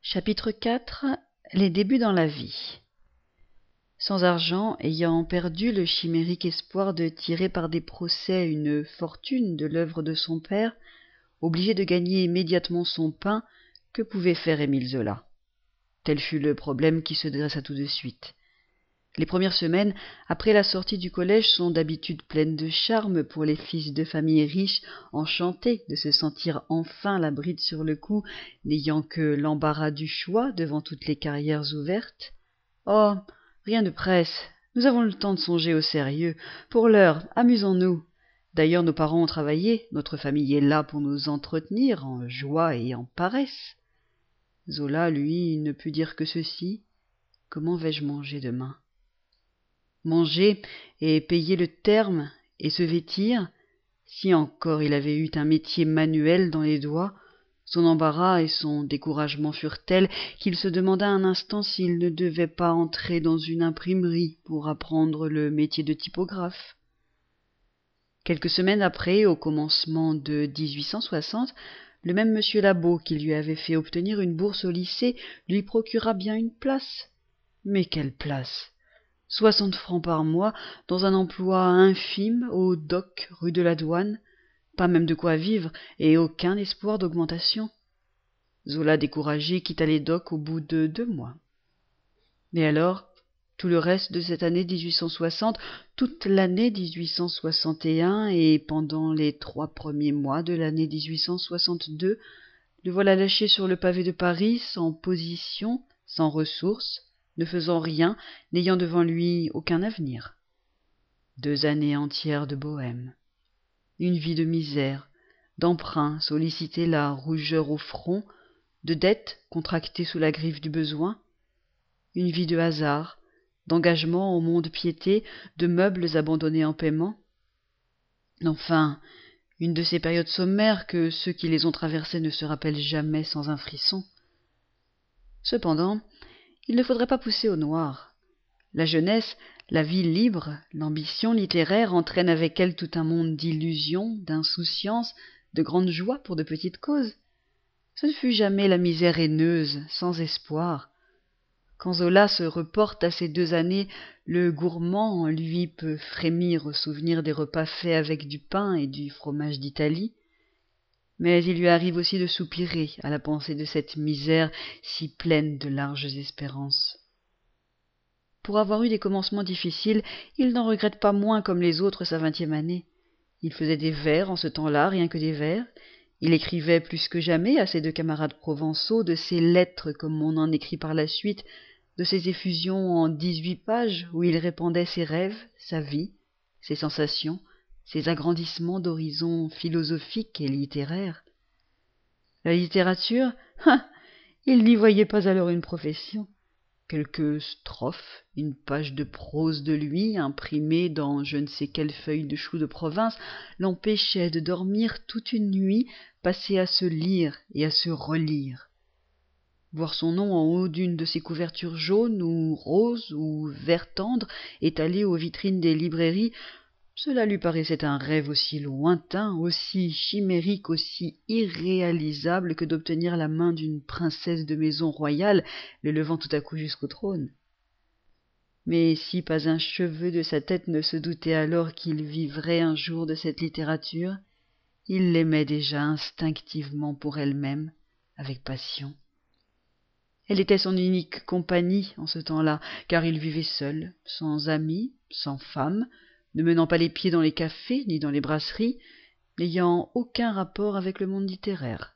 Chapitre 4. Les débuts dans la vie. Sans argent, ayant perdu le chimérique espoir de tirer par des procès une fortune de l'œuvre de son père, obligé de gagner immédiatement son pain, que pouvait faire Émile Zola? Tel fut le problème qui se dressa tout de suite. Les premières semaines, après la sortie du collège, sont d'habitude pleines de charme pour les fils de familles riches, enchantés de se sentir enfin la bride sur le cou, n'ayant que l'embarras du choix devant toutes les carrières ouvertes. Oh, rien de presse, nous avons le temps de songer au sérieux. Pour l'heure, amusons-nous. D'ailleurs, nos parents ont travaillé, notre famille est là pour nous entretenir en joie et en paresse. Zola, lui, ne put dire que ceci. Comment vais-je manger demain? Manger et payer le terme et se vêtir, si encore il avait eu un métier manuel dans les doigts, son embarras et son découragement furent tels qu'il se demanda un instant s'il ne devait pas entrer dans une imprimerie pour apprendre le métier de typographe. Quelques semaines après, au commencement de 1860, le même monsieur Labo qui lui avait fait obtenir une bourse au lycée lui procura bien une place. Mais quelle place! 60 francs par mois, dans un emploi infime, au dock, rue de la Douane, pas même de quoi vivre, et aucun espoir d'augmentation. Zola, découragé, quitta les docks au bout de 2 mois. Et alors, tout le reste de cette année 1860, toute l'année 1861, et pendant les 3 premiers mois de l'année 1862, le voilà lâché sur le pavé de Paris, sans position, sans ressources, ne faisant rien, n'ayant devant lui aucun avenir. 2 années entières de bohème. Une vie de misère, d'emprunts sollicités la rougeur au front, de dettes contractées sous la griffe du besoin. Une vie de hasard, d'engagement au mont-de-piété, de meubles abandonnés en paiement. Enfin, une de ces périodes sommaires que ceux qui les ont traversées ne se rappellent jamais sans un frisson. Cependant, il ne faudrait pas pousser au noir. La jeunesse, la vie libre, l'ambition littéraire entraînent avec elles tout un monde d'illusions, d'insouciance, de grandes joies pour de petites causes. Ce ne fut jamais la misère haineuse, sans espoir. Quand Zola se reporte à ces 2 années, le gourmand en lui peut frémir au souvenir des repas faits avec du pain et du fromage d'Italie. Mais il lui arrive aussi de soupirer à la pensée de cette misère si pleine de larges espérances. Pour avoir eu des commencements difficiles, il n'en regrette pas moins comme les autres sa 20e année. Il faisait des vers en ce temps-là, rien que des vers. Il écrivait plus que jamais à ses 2 camarades provençaux de ces lettres comme on en écrit par la suite, de ces effusions en 18 pages où il répandait ses rêves, sa vie, ses sensations, ses agrandissements d'horizons philosophiques et littéraires. La littérature, il n'y voyait pas alors une profession. Quelques strophes, une page de prose de lui, imprimée dans je ne sais quelle feuille de chou de province, l'empêchaient de dormir toute une nuit, passée à se lire et à se relire. Voir son nom en haut d'une de ces couvertures jaunes ou roses ou vert tendre, étalées aux vitrines des librairies, cela lui paraissait un rêve aussi lointain, aussi chimérique, aussi irréalisable que d'obtenir la main d'une princesse de maison royale, le levant tout à coup jusqu'au trône. Mais si pas un cheveu de sa tête ne se doutait alors qu'il vivrait un jour de cette littérature, il l'aimait déjà instinctivement pour elle-même, avec passion. Elle était son unique compagnie en ce temps-là, car il vivait seul, sans amis, sans femme, ne menant pas les pieds dans les cafés ni dans les brasseries, n'ayant aucun rapport avec le monde littéraire.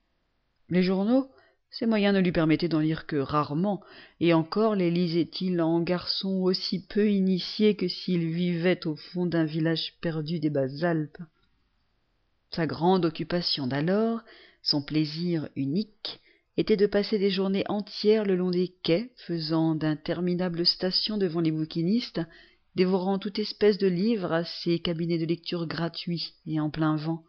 Les journaux, ses moyens ne lui permettaient d'en lire que rarement, et encore les lisait-il en garçon aussi peu initié que s'il vivait au fond d'un village perdu des Basses-Alpes. Sa grande occupation d'alors, son plaisir unique, était de passer des journées entières le long des quais, faisant d'interminables stations devant les bouquinistes, dévorant toute espèce de livres à ses cabinets de lecture gratuits et en plein vent.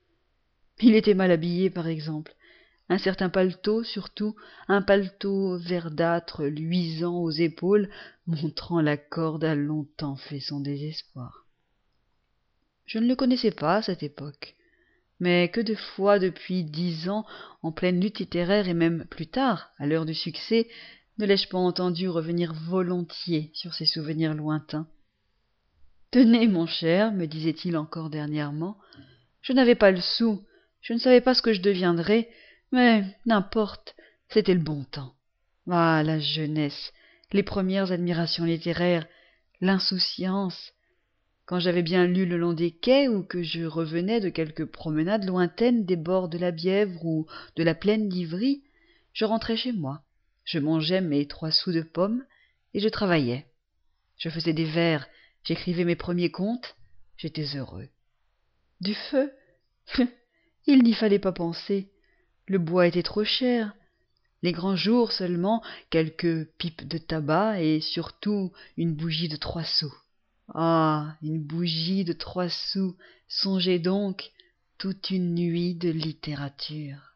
Il était mal habillé, par exemple. Un certain paletot, surtout, un paletot verdâtre luisant aux épaules, montrant la corde a longtemps fait son désespoir. Je ne le connaissais pas à cette époque, Mais que de fois depuis 10 ans, en pleine lutte littéraire et même plus tard, à l'heure du succès, ne l'ai-je pas entendu revenir volontiers sur ces souvenirs lointains. Tenez, mon cher, me disait-il encore dernièrement, je n'avais pas le sou, je ne savais pas ce que je deviendrais, mais n'importe, c'était le bon temps. Ah, la jeunesse, les premières admirations littéraires, l'insouciance, quand j'avais bien lu le long des quais ou que je revenais de quelque promenade lointaine des bords de la Bièvre ou de la plaine d'Ivry, je rentrais chez moi, je mangeais mes 3 sous de pommes et je travaillais. Je faisais des vers, j'écrivais mes premiers contes, j'étais heureux. Du feu? Il n'y fallait pas penser. Le bois était trop cher. Les grands jours seulement, quelques pipes de tabac et surtout une bougie de 3 sous. Ah, une bougie de 3 sous, songez donc, toute une nuit de littérature.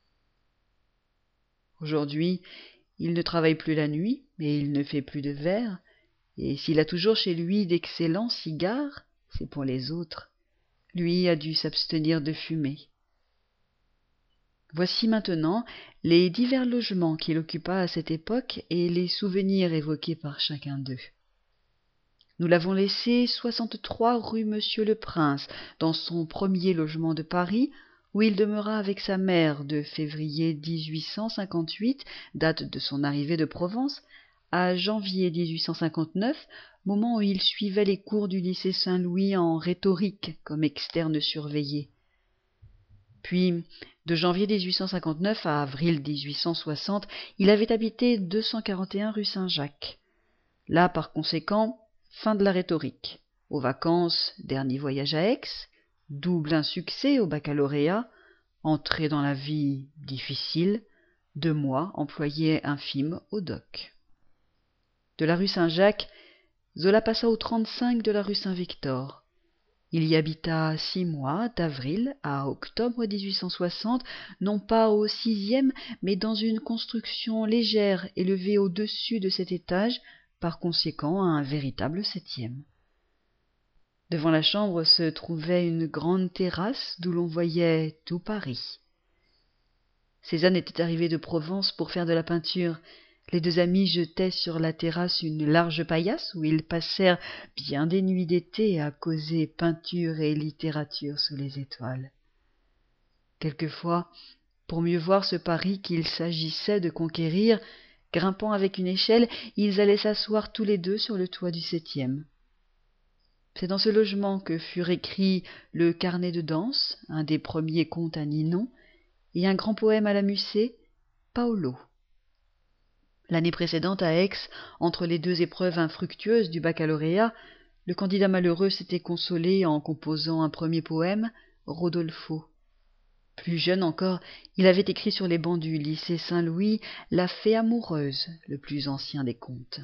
Aujourd'hui, il ne travaille plus la nuit, mais il ne fait plus de vers, et s'il a toujours chez lui d'excellents cigares, c'est pour les autres. Lui a dû s'abstenir de fumer. Voici maintenant les divers logements qu'il occupa à cette époque et les souvenirs évoqués par chacun d'eux. Nous l'avons laissé 63 rue Monsieur-le-Prince, dans son premier logement de Paris, où il demeura avec sa mère de février 1858, date de son arrivée de Provence, à janvier 1859, moment où il suivait les cours du lycée Saint-Louis en rhétorique comme externe surveillé. Puis, de janvier 1859 à avril 1860, il avait habité 241 rue Saint-Jacques. Là, par conséquent, fin de la rhétorique. Aux vacances, dernier voyage à Aix, double insuccès au baccalauréat, entrée dans la vie difficile, 2 mois employé infime au doc. De la rue Saint-Jacques, Zola passa au 35 de la rue Saint-Victor. Il y habita 6 mois, d'avril à octobre 1860, non pas au 6e, mais dans une construction légère élevée au-dessus de cet étage, par conséquent un véritable 7e. Devant la chambre se trouvait une grande terrasse d'où l'on voyait tout Paris. Cézanne était arrivé de Provence pour faire de la peinture. Les 2 amis jetaient sur la terrasse une large paillasse où ils passèrent bien des nuits d'été à causer peinture et littérature sous les étoiles. Quelquefois, pour mieux voir ce Paris qu'il s'agissait de conquérir, grimpant avec une échelle, ils allaient s'asseoir tous les 2 sur le toit du 7e. C'est dans ce logement que furent écrits le carnet de danse, un des premiers contes à Ninon, et un grand poème à la Musset, Paolo. L'année précédente à Aix, entre les 2 épreuves infructueuses du baccalauréat, le candidat malheureux s'était consolé en composant un premier poème, Rodolpho. Plus jeune encore, il avait écrit sur les bancs du lycée Saint-Louis La Fée amoureuse, le plus ancien des contes.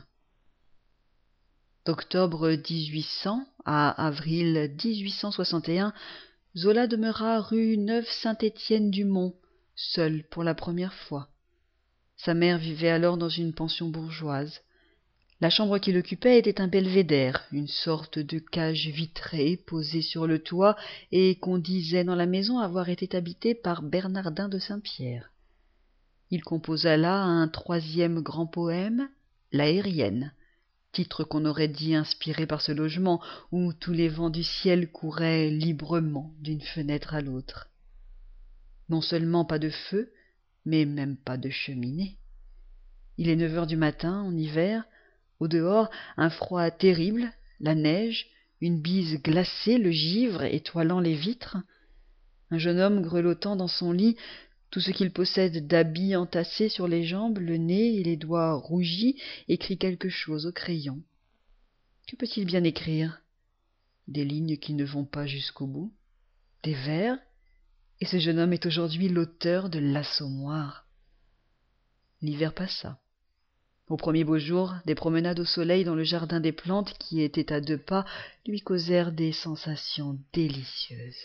D'octobre 1800 à avril 1861, Zola demeura rue Neuve-Saint-Étienne-du-Mont, seul pour la première fois. Sa mère vivait alors dans une pension bourgeoise. La chambre qu'il occupait était un belvédère, une sorte de cage vitrée posée sur le toit et qu'on disait dans la maison avoir été habitée par Bernardin de Saint-Pierre. Il composa là un 3e grand poème, L'Aérienne, titre qu'on aurait dit inspiré par ce logement où tous les vents du ciel couraient librement d'une fenêtre à l'autre. Non seulement pas de feu, mais même pas de cheminée. Il est 9 heures du matin, en hiver. Au dehors, un froid terrible, la neige, une bise glacée le givre étoilant les vitres. Un jeune homme grelottant dans son lit, tout ce qu'il possède d'habits entassés sur les jambes, le nez et les doigts rougis, écrit quelque chose au crayon. Que peut-il bien écrire? Des lignes qui ne vont pas jusqu'au bout? Des vers? Et ce jeune homme est aujourd'hui l'auteur de L'Assommoir. L'hiver passa. Au premier beau jour, des promenades au soleil dans le jardin des plantes, qui était à 2 pas, lui causèrent des sensations délicieuses.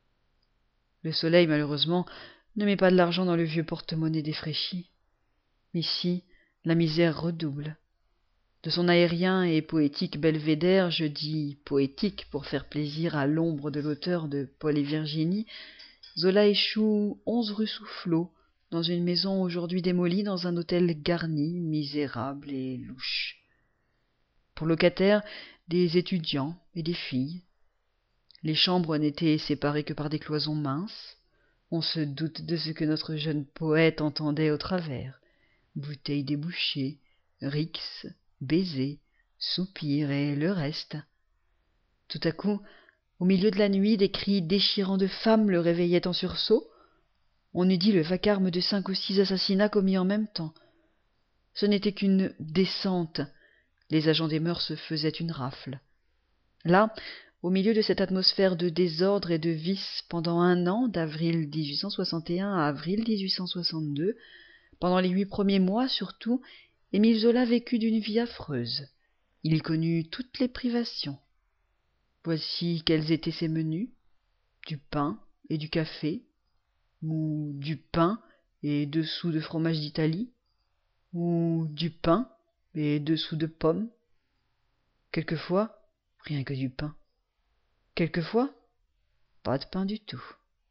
Le soleil, malheureusement, ne met pas de l'argent dans le vieux porte-monnaie défraîchi. Ici, la misère redouble. De son aérien et poétique belvédère, je dis poétique pour faire plaisir à l'ombre de l'auteur de Paul et Virginie, Zola échoue 11 rue Soufflot, dans une maison aujourd'hui démolie, dans un hôtel garni, misérable et louche. Pour locataires, des étudiants et des filles. Les chambres n'étaient séparées que par des cloisons minces. On se doute de ce que notre jeune poète entendait au travers. Bouteilles débouchées, rixes, baisers, soupirs et le reste. Tout à coup, au milieu de la nuit, des cris déchirants de femmes le réveillaient en sursaut. On eût dit le vacarme de 5 ou 6 assassinats commis en même temps. Ce n'était qu'une descente. Les agents des mœurs faisaient une rafle. Là, au milieu de cette atmosphère de désordre et de vice, pendant 1 an, d'avril 1861 à avril 1862, pendant les 8 premiers mois surtout, Émile Zola vécut d'une vie affreuse. Il y connut toutes les privations. Voici quels étaient ses menus: du pain et du café, ou du pain et 2 sous de fromage d'Italie, ou du pain et 2 sous de pommes. Quelquefois, rien que du pain. Quelquefois, pas de pain du tout.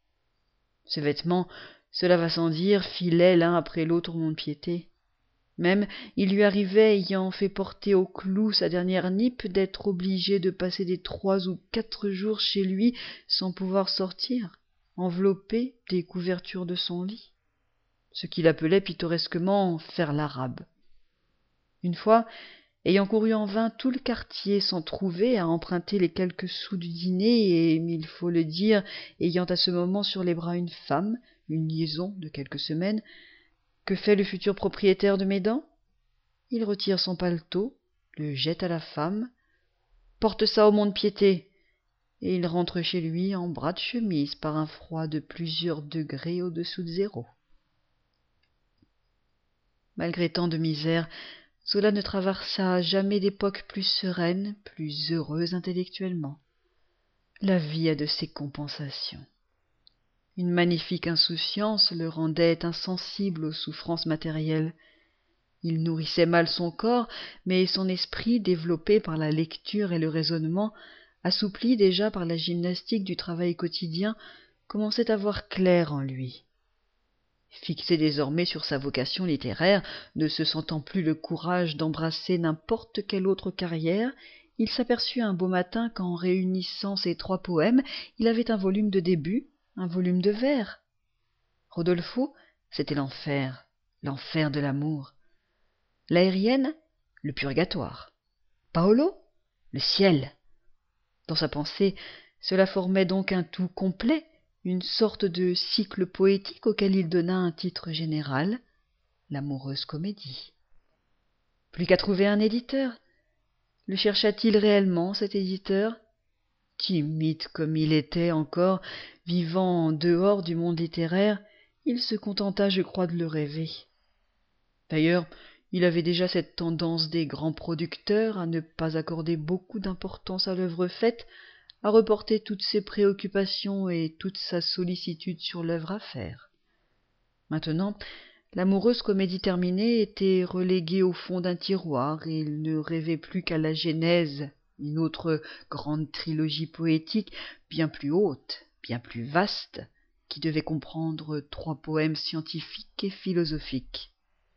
Ses vêtements, cela va sans dire, filaient l'un après l'autre au mont-de-piété. Même, il lui arrivait, ayant fait porter au clou sa dernière nippe, d'être obligé de passer des 3 ou 4 jours chez lui sans pouvoir sortir, enveloppé des couvertures de son lit, ce qu'il appelait pittoresquement faire l'arabe. Une fois, ayant couru en vain tout le quartier sans trouver, à emprunter les quelques sous du dîner, et, il faut le dire, ayant à ce moment sur les bras une femme, une liaison de quelques semaines, que fait le futur propriétaire de Médan? Il retire son paletot, le jette à la femme, porte ça au mont-de-piété, et il rentre chez lui en bras de chemise par un froid de plusieurs degrés au-dessous de zéro. Malgré tant de misère, Zola ne traversa jamais d'époque plus sereine, plus heureuse intellectuellement. La vie a de ces compensations. Une magnifique insouciance le rendait insensible aux souffrances matérielles. Il nourrissait mal son corps, mais son esprit, développé par la lecture et le raisonnement, assoupli déjà par la gymnastique du travail quotidien, commençait à voir clair en lui. Fixé désormais sur sa vocation littéraire, ne se sentant plus le courage d'embrasser n'importe quelle autre carrière, il s'aperçut un beau matin qu'en réunissant ses 3 poèmes, il avait un volume de début, un volume de vers. Rodolpho, c'était l'enfer de l'amour. L'aérienne, le purgatoire. Paolo, le ciel. Dans sa pensée, cela formait donc un tout complet, une sorte de cycle poétique auquel il donna un titre général, l'amoureuse comédie. Plus qu'à trouver un éditeur. Le chercha-t-il réellement, cet éditeur? Timide comme il était encore, vivant en dehors du monde littéraire, il se contenta, je crois, de le rêver. D'ailleurs, il avait déjà cette tendance des grands producteurs à ne pas accorder beaucoup d'importance à l'œuvre faite, à reporter toutes ses préoccupations et toute sa sollicitude sur l'œuvre à faire. Maintenant, l'amoureuse comédie terminée était reléguée au fond d'un tiroir, et il ne rêvait plus qu'à la Genèse, une autre grande trilogie poétique, bien plus haute, bien plus vaste, qui devait comprendre 3 poèmes scientifiques et philosophiques.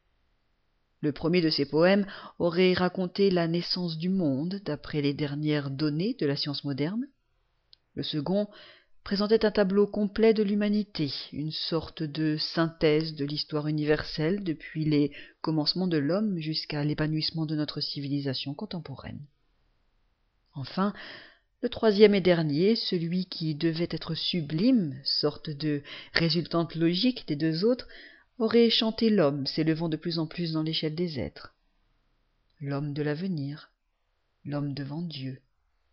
Le premier de ces poèmes aurait raconté la naissance du monde, d'après les dernières données de la science moderne. Le second présentait un tableau complet de l'humanité, une sorte de synthèse de l'histoire universelle depuis les commencements de l'homme jusqu'à l'épanouissement de notre civilisation contemporaine. Enfin, le troisième et dernier, celui qui devait être sublime, sorte de résultante logique des 2 autres, aurait chanté l'homme s'élevant de plus en plus dans l'échelle des êtres. L'homme de l'avenir, l'homme devant Dieu.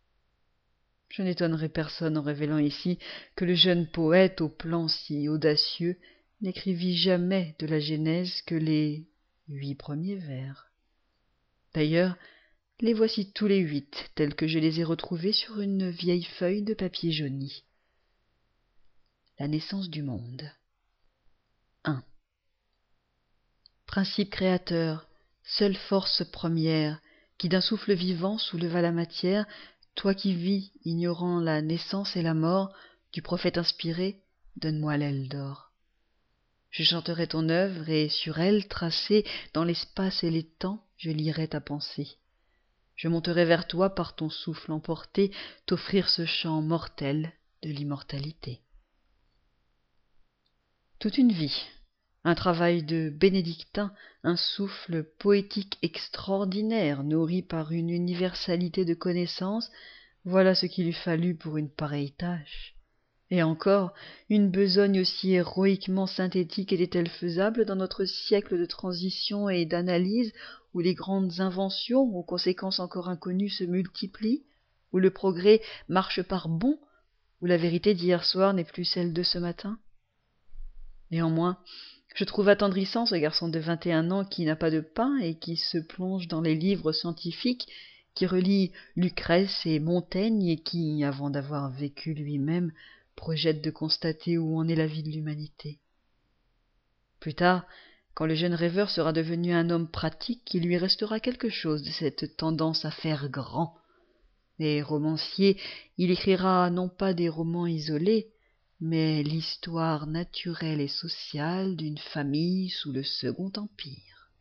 Je n'étonnerai personne en révélant ici que le jeune poète au plan si audacieux n'écrivit jamais de la Genèse que les 8 premiers vers. D'ailleurs, les voici tous les 8, tels que je les ai retrouvés sur une vieille feuille de papier jauni. La naissance du monde. 1. Principe créateur, seule force première, qui d'un souffle vivant souleva la matière, toi qui vis, ignorant la naissance et la mort, du prophète inspiré, donne-moi l'aile d'or. Je chanterai ton œuvre, et sur elle, tracée dans l'espace et les temps, je lirai ta pensée. Je monterai vers toi par ton souffle emporté, t'offrir ce chant mortel de l'immortalité. Toute une vie, un travail de bénédictin, un souffle poétique extraordinaire, nourri par une universalité de connaissances, voilà ce qu'il eût fallu pour une pareille tâche. Et encore, une besogne aussi héroïquement synthétique était-elle faisable dans notre siècle de transition et d'analyse, où les grandes inventions, aux conséquences encore inconnues, se multiplient, où le progrès marche par bonds, où la vérité d'hier soir n'est plus celle de ce matin? Néanmoins, je trouve attendrissant ce garçon de 21 ans qui n'a pas de pain et qui se plonge dans les livres scientifiques, qui relit Lucrèce et Montaigne et qui, avant d'avoir vécu lui-même, projette de constater où en est la vie de l'humanité. Plus tard, quand le jeune rêveur sera devenu un homme pratique, il lui restera quelque chose de cette tendance à faire grand. Et romancier, il écrira non pas des romans isolés, mais l'histoire naturelle et sociale d'une famille sous le Second Empire.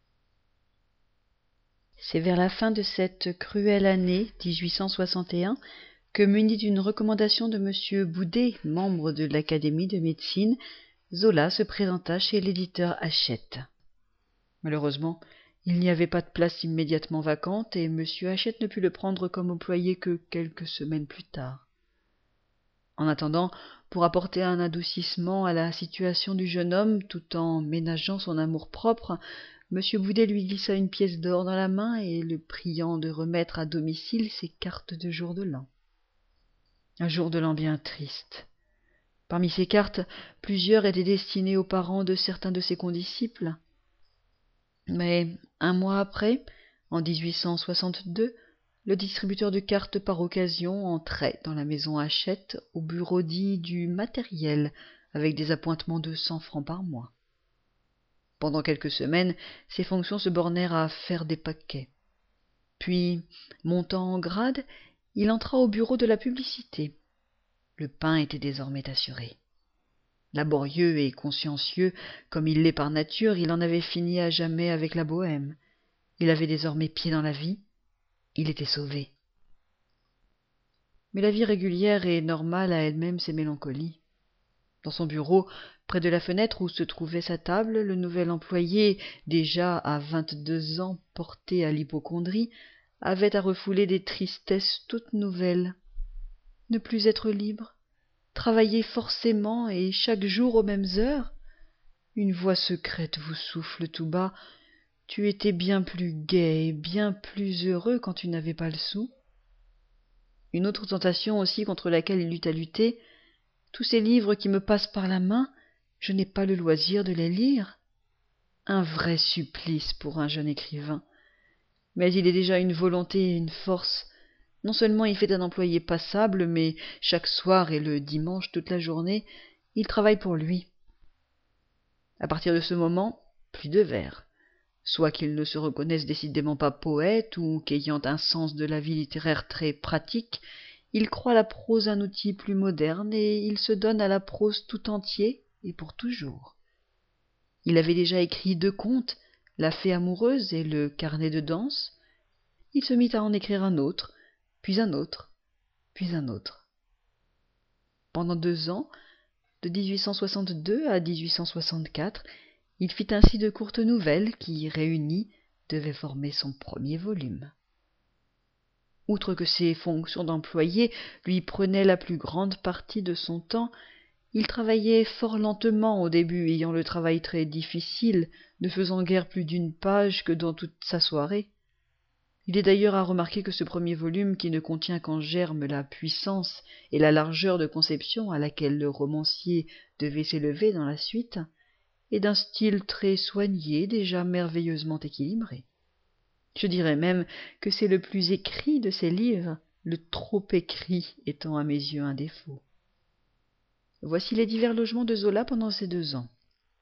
C'est vers la fin de cette cruelle année 1861 que, muni d'une recommandation de M. Boudet, membre de l'Académie de médecine, Zola se présenta chez l'éditeur Hachette. Malheureusement, il n'y avait pas de place immédiatement vacante et M. Hachette ne put le prendre comme employé que quelques semaines plus tard. En attendant, pour apporter un adoucissement à la situation du jeune homme, tout en ménageant son amour-propre, M. Boudet lui glissa une pièce d'or dans la main et le priant de remettre à domicile ses cartes de jour de l'an. Un jour de l'an bien triste. Parmi ces cartes, plusieurs étaient destinées aux parents de certains de ses condisciples. Mais un mois après, en 1862, le distributeur de cartes par occasion entrait dans la maison Hachette au bureau dit du matériel, avec des appointements de 100 francs par mois. Pendant quelques semaines, ses fonctions se bornèrent à faire des paquets. Puis, montant en grade, il entra au bureau de la publicité. Le pain était désormais assuré. Laborieux et consciencieux, comme il l'est par nature, il en avait fini à jamais avec la bohème. Il avait désormais pied dans la vie. Il était sauvé. Mais la vie régulière et normale a elle-même ses mélancolies. Dans son bureau, près de la fenêtre où se trouvait sa table, le nouvel employé, déjà à 22 ans porté à l'hypocondrie, avait à refouler des tristesses toutes nouvelles. Ne plus être libre, travailler forcément et chaque jour aux mêmes heures. Une voix secrète vous souffle tout bas: tu étais bien plus gai et bien plus heureux quand tu n'avais pas le sou. Une autre tentation aussi contre laquelle il eut à lutter: tous ces livres qui me passent par la main, je n'ai pas le loisir de les lire. Un vrai supplice pour un jeune écrivain. Mais il est déjà une volonté et une force. Non seulement il fait un employé passable, mais chaque soir et le dimanche toute la journée, il travaille pour lui. À partir de ce moment, plus de vers. Soit qu'il ne se reconnaisse décidément pas poète, ou qu'ayant un sens de la vie littéraire très pratique, il croit la prose un outil plus moderne, et il se donne à la prose tout entier et pour toujours. Il avait déjà écrit 2 contes, La Fée amoureuse et Le carnet de danse. Il se mit à en écrire un autre, puis un autre, puis un autre. Pendant 2 ans, de 1862 à 1864, il fit ainsi de courtes nouvelles qui, réunies, devaient former son premier volume. Outre que ses fonctions d'employé lui prenaient la plus grande partie de son temps, il travaillait fort lentement au début, ayant le travail très difficile, ne faisant guère plus d'1 page que dans toute sa soirée. Il est d'ailleurs à remarquer que ce premier volume, qui ne contient qu'en germe la puissance et la largeur de conception à laquelle le romancier devait s'élever dans la suite, est d'un style très soigné, déjà merveilleusement équilibré. Je dirais même que c'est le plus écrit de ses livres, le trop écrit étant à mes yeux un défaut. Voici les divers logements de Zola pendant ces 2 ans.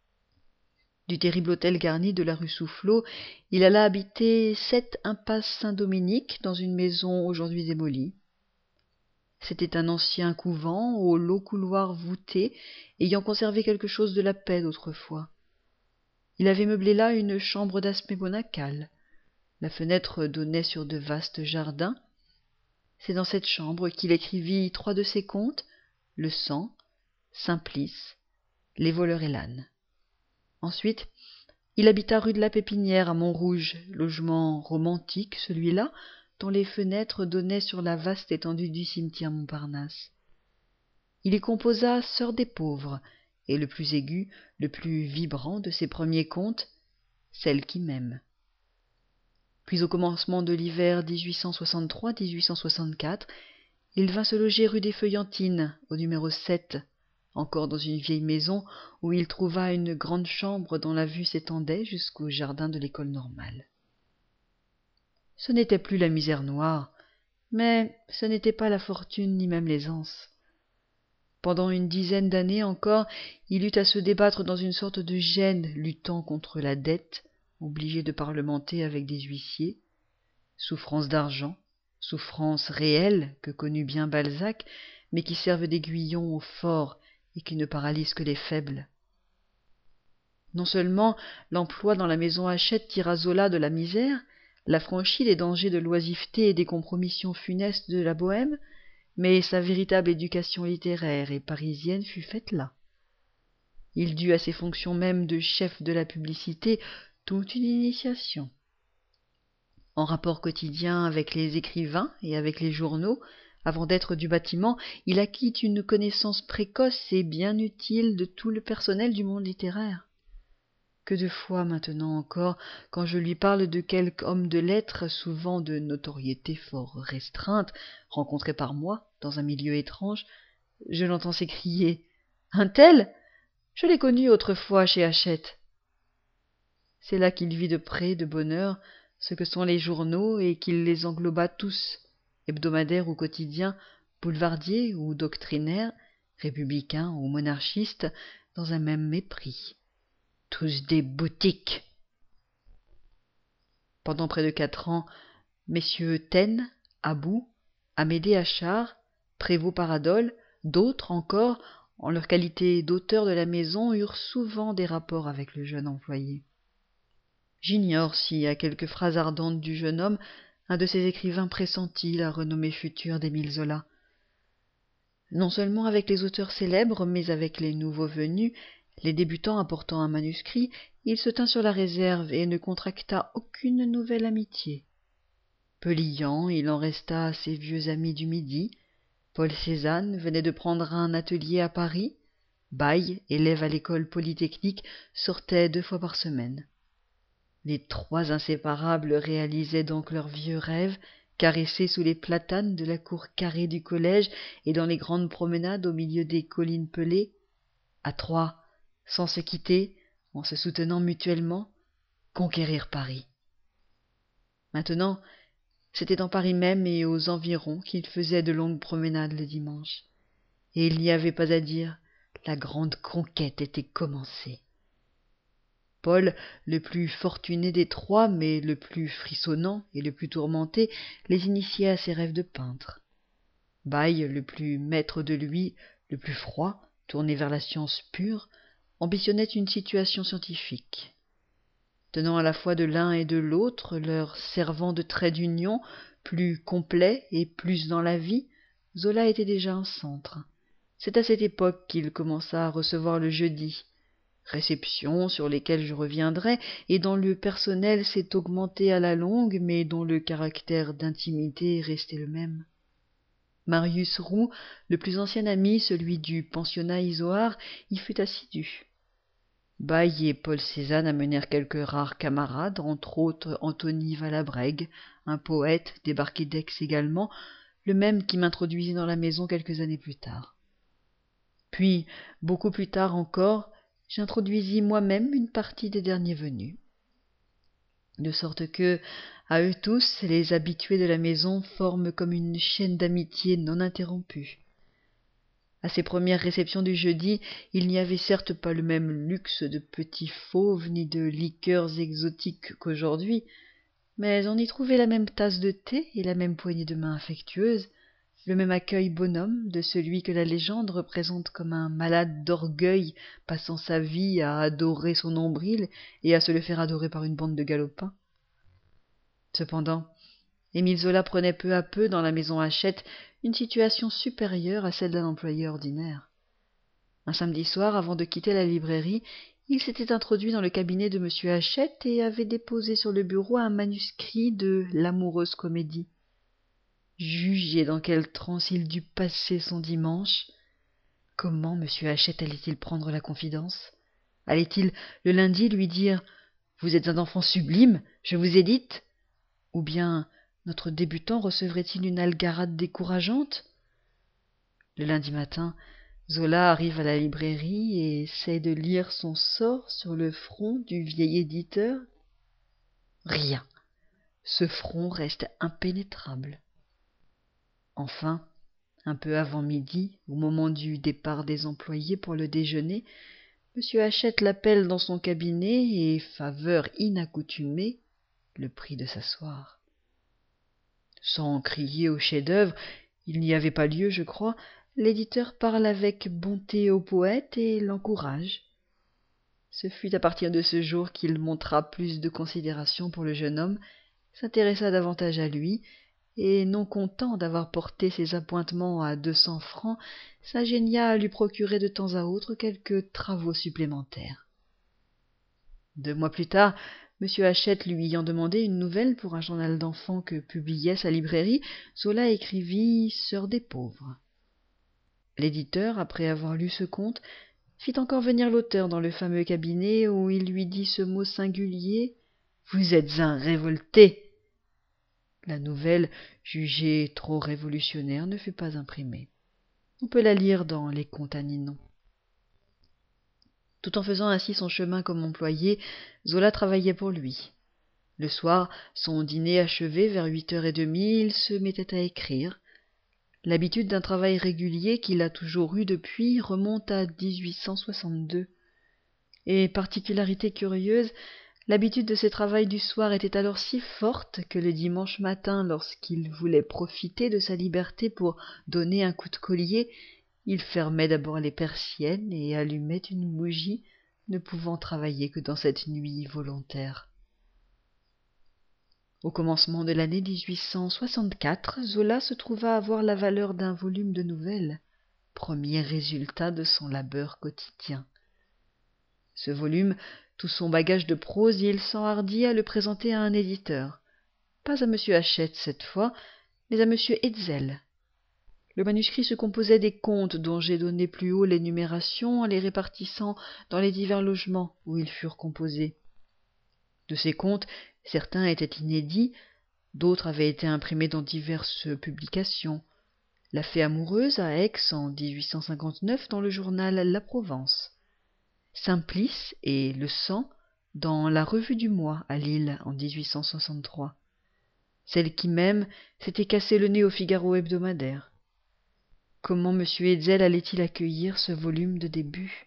Du terrible hôtel garni de la rue Soufflot, il alla habiter 7 impasse Saint-Dominique, dans une maison aujourd'hui démolie. C'était un ancien couvent aux longs couloirs voûtés, ayant conservé quelque chose de la paix d'autrefois. Il avait meublé là une chambre d'aspect monacal. La fenêtre donnait sur de vastes jardins. C'est dans cette chambre qu'il écrivit 3 de ses contes, Le sang, Simplice, Les voleurs et l'âne. Ensuite, il habita rue de la Pépinière à Montrouge, logement romantique celui-là, dont les fenêtres donnaient sur la vaste étendue du cimetière Montparnasse. Il y composa Sœur des pauvres, et le plus aigu, le plus vibrant de ses premiers contes, Celle qui m'aime. Puis au commencement de l'hiver 1863-1864, il vint se loger rue des Feuillantines, au numéro 7, encore dans une vieille maison où il trouva une grande chambre dont la vue s'étendait jusqu'au jardin de l'école normale. Ce n'était plus la misère noire, mais ce n'était pas la fortune ni même l'aisance. Pendant une dizaine d'années encore, il eut à se débattre dans une sorte de gêne, luttant contre la dette, obligé de parlementer avec des huissiers, souffrance d'argent, souffrance réelle que connut bien Balzac, mais qui servent d'aiguillon aux forts et qui ne paralysent que les faibles. Non seulement l'emploi dans la maison Hachette tira Zola de la misère, l'affranchit des dangers de l'oisiveté et des compromissions funestes de la bohème, mais sa véritable éducation littéraire et parisienne fut faite là. Il dut à ses fonctions même de chef de la publicité toute une initiation. En rapport quotidien avec les écrivains et avec les journaux, avant d'être du bâtiment, il acquit une connaissance précoce et bien utile de tout le personnel du monde littéraire. Que de fois maintenant encore, quand je lui parle de quelque homme de lettres, souvent de notoriété fort restreinte, rencontré par moi dans un milieu étrange, je l'entends s'écrier « Un tel ? Je l'ai connu autrefois chez Hachette. » C'est là qu'il vit de près, de bonne heure, ce que sont les journaux et qu'il les engloba tous, hebdomadaires ou quotidiens, boulevardiers ou doctrinaires, républicains ou monarchistes, dans un même mépris. Tous des boutiques. Pendant près de 4 ans, messieurs Taine, About, Amédée Achard, Prévost-Paradol, d'autres encore, en leur qualité d'auteurs de la maison, eurent souvent des rapports avec le jeune employé. J'ignore si, à quelques phrases ardentes du jeune homme, un de ces écrivains pressentit la renommée future d'Émile Zola. Non seulement avec les auteurs célèbres, mais avec les nouveaux venus, les débutants apportant un manuscrit, il se tint sur la réserve et ne contracta aucune nouvelle amitié. Peu liant, il en resta à ses vieux amis du Midi. Paul Cézanne venait de prendre un atelier à Paris. Bayle, élève à l'école polytechnique, sortait 2 fois par semaine. Les 3 inséparables réalisaient donc leurs vieux rêves, caressés sous les platanes de la cour carrée du collège et dans les grandes promenades au milieu des collines pelées. À 3, sans se quitter, en se soutenant mutuellement, conquérir Paris. Maintenant, c'était dans Paris même et aux environs qu'ils faisaient de longues promenades le dimanche. Et il n'y avait pas à dire, la grande conquête était commencée. Paul, le plus fortuné des 3, mais le plus frissonnant et le plus tourmenté, les initiait à ses rêves de peintre. Bayle, le plus maître de lui, le plus froid, tourné vers la science pure, ambitionnait une situation scientifique. Tenant à la fois de l'un et de l'autre, leur servant de trait d'union, plus complet et plus dans la vie, Zola était déjà un centre. C'est à cette époque qu'il commença à recevoir le jeudi, réceptions sur lesquelles je reviendrai, et dont le personnel s'est augmenté à la longue, mais dont le caractère d'intimité est resté le même. Marius Roux, le plus ancien ami, celui du pensionnat Isoard, y fut assidu. Bayle et Paul Cézanne amenèrent quelques rares camarades, entre autres Antony Valabrègue, un poète débarqué d'Aix également, le même qui m'introduisit dans la maison quelques années plus tard. Puis, beaucoup plus tard encore, j'introduisis moi-même une partie des derniers venus. De sorte que, à eux tous, les habitués de la maison forment comme une chaîne d'amitié non interrompue. À ces premières réceptions du jeudi, il n'y avait certes pas le même luxe de petits fauves ni de liqueurs exotiques qu'aujourd'hui, mais on y trouvait la même tasse de thé et la même poignée de main affectueuse, le même accueil bonhomme de celui que la légende représente comme un malade d'orgueil passant sa vie à adorer son nombril et à se le faire adorer par une bande de galopins. Cependant, Émile Zola prenait peu à peu dans la maison Hachette une situation supérieure à celle d'un employé ordinaire. Un samedi soir, avant de quitter la librairie, il s'était introduit dans le cabinet de M. Hachette et avait déposé sur le bureau un manuscrit de l'amoureuse comédie. Jugez dans quelle transe il dut passer son dimanche. Comment M. Hachette allait-il prendre la confidence? Allait-il, le lundi, lui dire « Vous êtes un enfant sublime, je vous édite » ou bien notre débutant recevrait-il une algarade décourageante? Le lundi matin, Zola arrive à la librairie et essaie de lire son sort sur le front du vieil éditeur. Rien. Ce front reste impénétrable. Enfin, un peu avant midi, au moment du départ des employés pour le déjeuner, M. Hachette l'appelle dans son cabinet et, faveur inaccoutumée, le prie de s'asseoir. Sans crier au chef-d'œuvre, il n'y avait pas lieu, je crois, l'éditeur parle avec bonté au poète et l'encourage. Ce fut à partir de ce jour qu'il montra plus de considération pour le jeune homme, s'intéressa davantage à lui, et non content d'avoir porté ses appointements à 200 francs, s'ingénia à lui procurer de temps à autre quelques travaux supplémentaires. 2 mois plus tard, M. Hachette lui ayant demandé une nouvelle pour un journal d'enfants que publiait sa librairie, Zola écrivit « Sœur des pauvres ». L'éditeur, après avoir lu ce conte, fit encore venir l'auteur dans le fameux cabinet où il lui dit ce mot singulier « Vous êtes un révolté !» La nouvelle, jugée trop révolutionnaire, ne fut pas imprimée. On peut la lire dans les Contes à Ninon. Tout en faisant ainsi son chemin comme employé, Zola travaillait pour lui. Le soir, son dîner achevé vers 8h30, il se mettait à écrire. L'habitude d'un travail régulier qu'il a toujours eu depuis remonte à 1862. Et particularité curieuse, l'habitude de ce travail du soir était alors si forte que le dimanche matin, lorsqu'il voulait profiter de sa liberté pour donner un coup de collier, il fermait d'abord les persiennes et allumait une bougie, ne pouvant travailler que dans cette nuit volontaire. Au commencement de l'année 1864, Zola se trouva avoir la valeur d'un volume de nouvelles, premier résultat de son labeur quotidien. Ce volume, tout son bagage de prose, il s'enhardit à le présenter à un éditeur. Pas à M. Hachette cette fois, mais à M. Hetzel. Le manuscrit se composait des contes dont j'ai donné plus haut l'énumération en les répartissant dans les divers logements où ils furent composés. De ces contes, certains étaient inédits, d'autres avaient été imprimés dans diverses publications. La Fée amoureuse à Aix en 1859 dans le journal La Provence. Simplice et Le Sang dans la Revue du Mois à Lille en 1863. Celle qui même s'était cassé le nez au Figaro hebdomadaire. Comment M. Hetzel allait-il accueillir ce volume de début?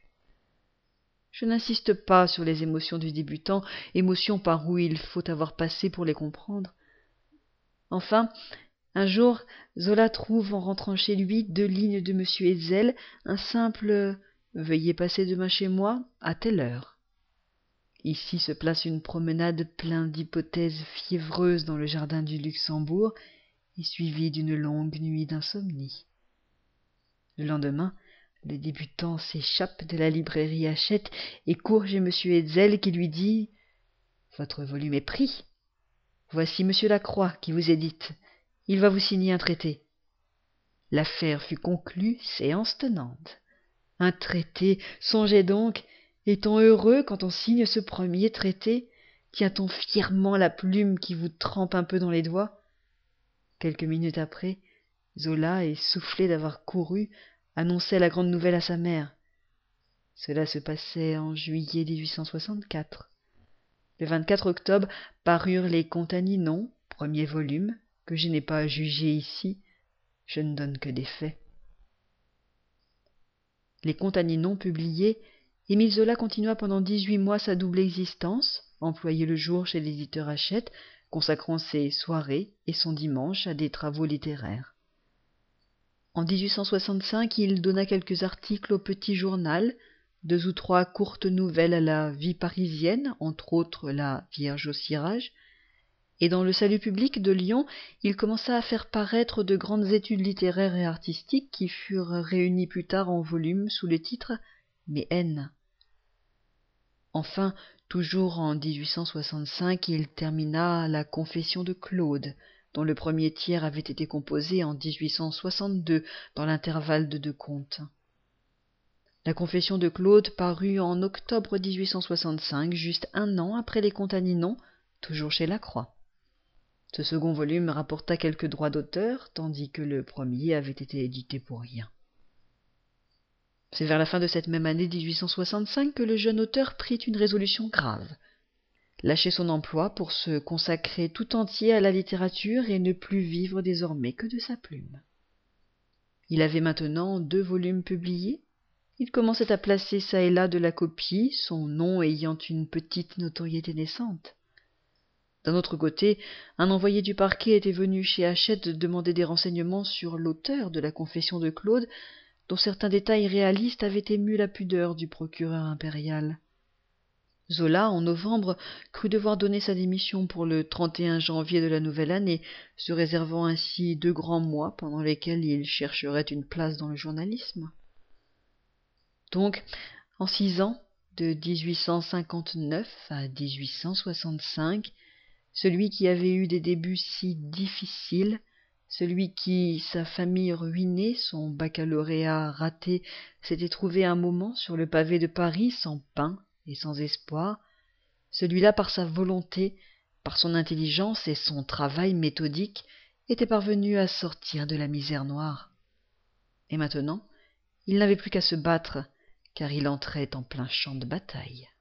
Je n'insiste pas sur les émotions du débutant, émotions par où il faut avoir passé pour les comprendre. Enfin, un jour, Zola trouve en rentrant chez lui 2 lignes de M. Hetzel, un simple « Veuillez passer demain chez moi, à telle heure ». Ici se place une promenade pleine d'hypothèses fiévreuses dans le jardin du Luxembourg, et suivie d'une longue nuit d'insomnie. Le lendemain, le débutant s'échappe de la librairie Hachette et court chez M. Hetzel qui lui dit « Votre volume est pris. Voici M. Lacroix qui vous édite. Il va vous signer un traité. » L'affaire fut conclue, séance tenante. Un traité, songez donc, est-on heureux quand on signe ce premier traité? Tient-on fièrement la plume qui vous trempe un peu dans les doigts? Quelques minutes après, Zola, essoufflé d'avoir couru, annonçait la grande nouvelle à sa mère. Cela se passait en juillet 1864. Le 24 octobre parurent les Contes à Ninon, premier volume, que je n'ai pas à juger ici, je ne donne que des faits. Les Contes à Ninon publiés, Émile Zola continua pendant 18 mois sa double existence, employé le jour chez l'éditeur Hachette, consacrant ses soirées et son dimanche à des travaux littéraires. En 1865, il donna quelques articles au Petit Journal, 2 ou 3 courtes nouvelles à la Vie parisienne, entre autres La Vierge au cirage, et dans le Salut public de Lyon, il commença à faire paraître de grandes études littéraires et artistiques qui furent réunies plus tard en volumes sous le titre « Mes haines ». Enfin, toujours en 1865, il termina la Confession de Claude, dont le premier tiers avait été composé en 1862 dans l'intervalle de 2 contes. La Confession de Claude parut en octobre 1865, juste 1 an après les Contes à Ninon, toujours chez Lacroix. Ce second volume rapporta quelques droits d'auteur, tandis que le premier avait été édité pour rien. C'est vers la fin de cette même année 1865 que le jeune auteur prit une résolution grave. Lâcher son emploi pour se consacrer tout entier à la littérature et ne plus vivre désormais que de sa plume. Il avait maintenant 2 volumes publiés. Il commençait à placer çà et là de la copie, son nom ayant une petite notoriété naissante. D'un autre côté, un envoyé du parquet était venu chez Hachette demander des renseignements sur l'auteur de la Confession de Claude, dont certains détails réalistes avaient ému la pudeur du procureur impérial. Zola, en novembre, crut devoir donner sa démission pour le 31 janvier de la nouvelle année, se réservant ainsi 2 grands mois pendant lesquels il chercherait une place dans le journalisme. Donc, en 6 ans, de 1859 à 1865, celui qui avait eu des débuts si difficiles, celui qui, sa famille ruinée, son baccalauréat raté, s'était trouvé un moment sur le pavé de Paris sans pain et sans espoir, celui-là, par sa volonté, par son intelligence et son travail méthodique, était parvenu à sortir de la misère noire. Et maintenant, il n'avait plus qu'à se battre, car il entrait en plein champ de bataille.